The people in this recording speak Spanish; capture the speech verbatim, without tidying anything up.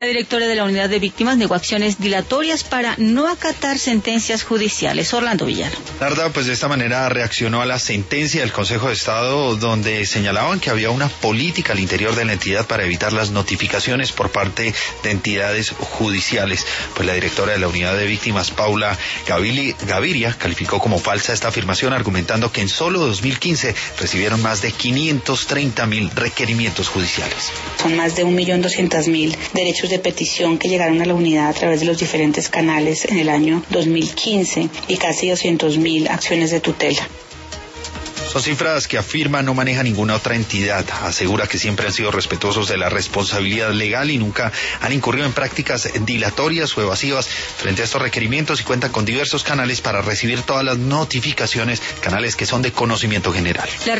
La directora de la Unidad de Víctimas negó acciones dilatorias para no acatar sentencias judiciales. Orlando Villano. Narda, pues de esta manera reaccionó a la sentencia del Consejo de Estado donde señalaban que había una política al interior de la entidad para evitar las notificaciones por parte de entidades judiciales. Pues la directora de la Unidad de Víctimas, Paula Gavili, Gaviria, calificó como falsa esta afirmación, argumentando que en solo dos mil quince recibieron más de quinientos treinta mil requerimientos judiciales. Son más de un millón doscientos mil derechos de petición que llegaron a la unidad a través de los diferentes canales en el año dos mil quince y casi doscientos mil acciones de tutela. Son cifras que afirma no maneja ninguna otra entidad. Asegura que siempre han sido respetuosos de la responsabilidad legal y nunca han incurrido en prácticas dilatorias o evasivas frente a estos requerimientos y cuentan con diversos canales para recibir todas las notificaciones, canales que son de conocimiento general. La